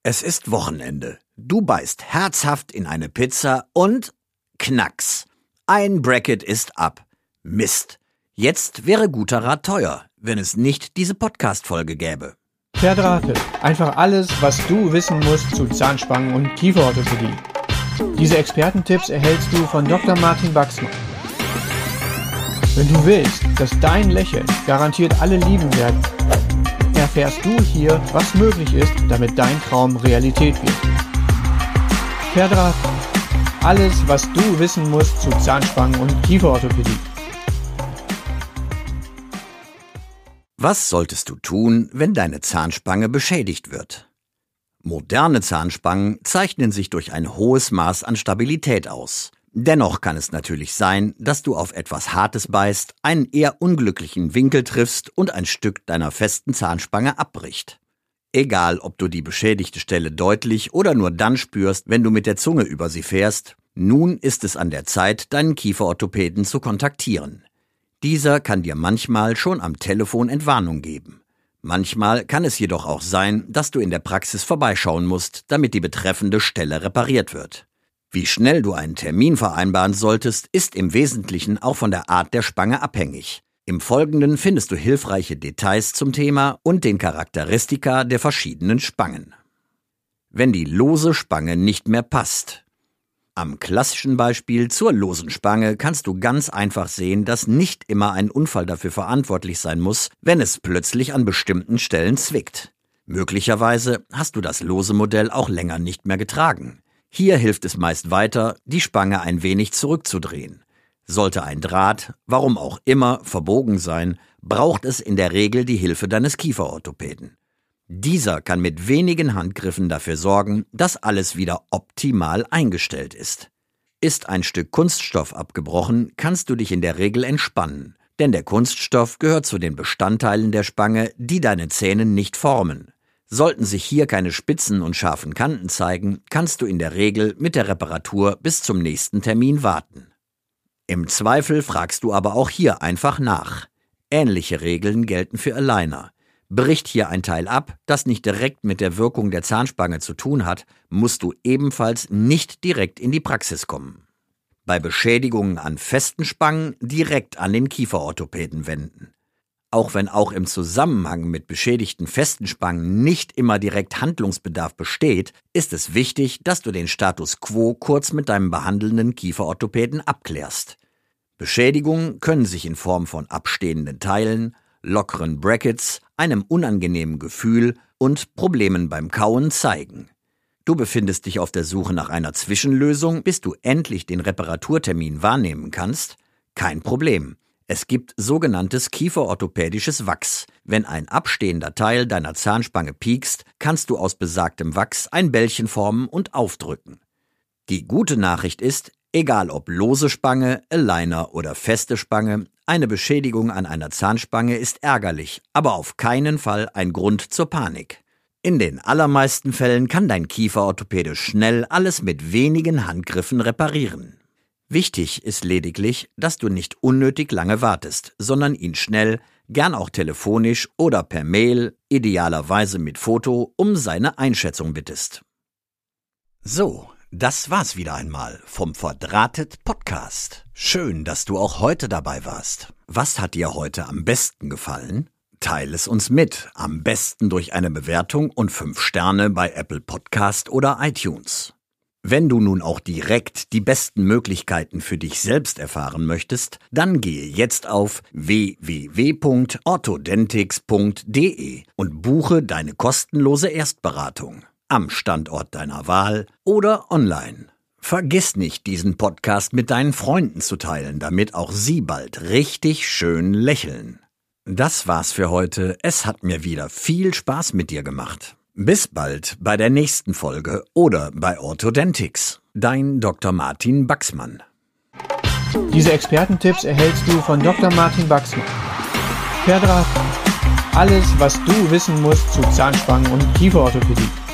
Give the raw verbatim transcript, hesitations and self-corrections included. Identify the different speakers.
Speaker 1: Es ist Wochenende. Du beißt herzhaft in eine Pizza und knacks. Ein Bracket ist ab. Mist. Jetzt wäre guter Rat teuer, wenn es nicht diese Podcast-Folge gäbe.
Speaker 2: Verdrahtet. Einfach alles, was du wissen musst zu Zahnspangen und Kieferorthopädie. Diese Expertentipps erhältst du von Doktor Martin Wachsmann. Wenn du willst, dass dein Lächeln garantiert alle lieben werden, erfährst du hier, was möglich ist, damit dein Traum Realität wird. Verdrahtet. Alles, was du wissen musst zu Zahnspangen und Kieferorthopädie.
Speaker 1: Was solltest du tun, wenn deine Zahnspange beschädigt wird? Moderne Zahnspangen zeichnen sich durch ein hohes Maß an Stabilität aus. Dennoch kann es natürlich sein, dass du auf etwas Hartes beißt, einen eher unglücklichen Winkel triffst und ein Stück deiner festen Zahnspange abbricht. Egal, ob du die beschädigte Stelle deutlich oder nur dann spürst, wenn du mit der Zunge über sie fährst, nun ist es an der Zeit, deinen Kieferorthopäden zu kontaktieren. Dieser kann dir manchmal schon am Telefon Entwarnung geben. Manchmal kann es jedoch auch sein, dass du in der Praxis vorbeischauen musst, damit die betreffende Stelle repariert wird. Wie schnell du einen Termin vereinbaren solltest, ist im Wesentlichen auch von der Art der Spange abhängig. Im Folgenden findest du hilfreiche Details zum Thema und den Charakteristika der verschiedenen Spangen. Wenn die lose Spange nicht mehr passt. Am klassischen Beispiel zur losen Spange kannst du ganz einfach sehen, dass nicht immer ein Unfall dafür verantwortlich sein muss, wenn es plötzlich an bestimmten Stellen zwickt. Möglicherweise hast du das lose Modell auch länger nicht mehr getragen. Hier hilft es meist weiter, die Spange ein wenig zurückzudrehen. Sollte ein Draht, warum auch immer, verbogen sein, braucht es in der Regel die Hilfe deines Kieferorthopäden. Dieser kann mit wenigen Handgriffen dafür sorgen, dass alles wieder optimal eingestellt ist. Ist ein Stück Kunststoff abgebrochen, kannst du dich in der Regel entspannen, denn der Kunststoff gehört zu den Bestandteilen der Spange, die deine Zähne nicht formen. Sollten sich hier keine spitzen und scharfen Kanten zeigen, kannst du in der Regel mit der Reparatur bis zum nächsten Termin warten. Im Zweifel fragst du aber auch hier einfach nach. Ähnliche Regeln gelten für Aligner. Bricht hier ein Teil ab, das nicht direkt mit der Wirkung der Zahnspange zu tun hat, musst du ebenfalls nicht direkt in die Praxis kommen. Bei Beschädigungen an festen Spangen direkt an den Kieferorthopäden wenden. Auch wenn auch im Zusammenhang mit beschädigten festen Spangen nicht immer direkt Handlungsbedarf besteht, ist es wichtig, dass du den Status quo kurz mit deinem behandelnden Kieferorthopäden abklärst. Beschädigungen können sich in Form von abstehenden Teilen, lockeren Brackets, einem unangenehmen Gefühl und Problemen beim Kauen zeigen. Du befindest dich auf der Suche nach einer Zwischenlösung, bis du endlich den Reparaturtermin wahrnehmen kannst? Kein Problem. Es gibt sogenanntes kieferorthopädisches Wachs. Wenn ein abstehender Teil deiner Zahnspange piekst, kannst du aus besagtem Wachs ein Bällchen formen und aufdrücken. Die gute Nachricht ist, egal ob lose Spange, Aligner oder feste Spange, eine Beschädigung an einer Zahnspange ist ärgerlich, aber auf keinen Fall ein Grund zur Panik. In den allermeisten Fällen kann dein Kieferorthopäde schnell alles mit wenigen Handgriffen reparieren. Wichtig ist lediglich, dass du nicht unnötig lange wartest, sondern ihn schnell, gern auch telefonisch oder per Mail, idealerweise mit Foto, um seine Einschätzung bittest. So, das war's wieder einmal vom Verdrahtet Podcast. Schön, dass du auch heute dabei warst. Was hat dir heute am besten gefallen? Teile es uns mit, am besten durch eine Bewertung und fünf Sterne bei Apple Podcast oder iTunes. Wenn du nun auch direkt die besten Möglichkeiten für dich selbst erfahren möchtest, dann gehe jetzt auf w w w punkt orthodentix punkt d e und buche deine kostenlose Erstberatung am Standort deiner Wahl oder online. Vergiss nicht, diesen Podcast mit deinen Freunden zu teilen, damit auch sie bald richtig schön lächeln. Das war's für heute. Es hat mir wieder viel Spaß mit dir gemacht. Bis bald bei der nächsten Folge oder bei Orthodentix. Dein Doktor Martin Wachsmann.
Speaker 2: Diese Expertentipps erhältst du von Doktor Martin Wachsmann. Verdrahtet. Alles, was du wissen musst zu Zahnspangen und Kieferorthopädie.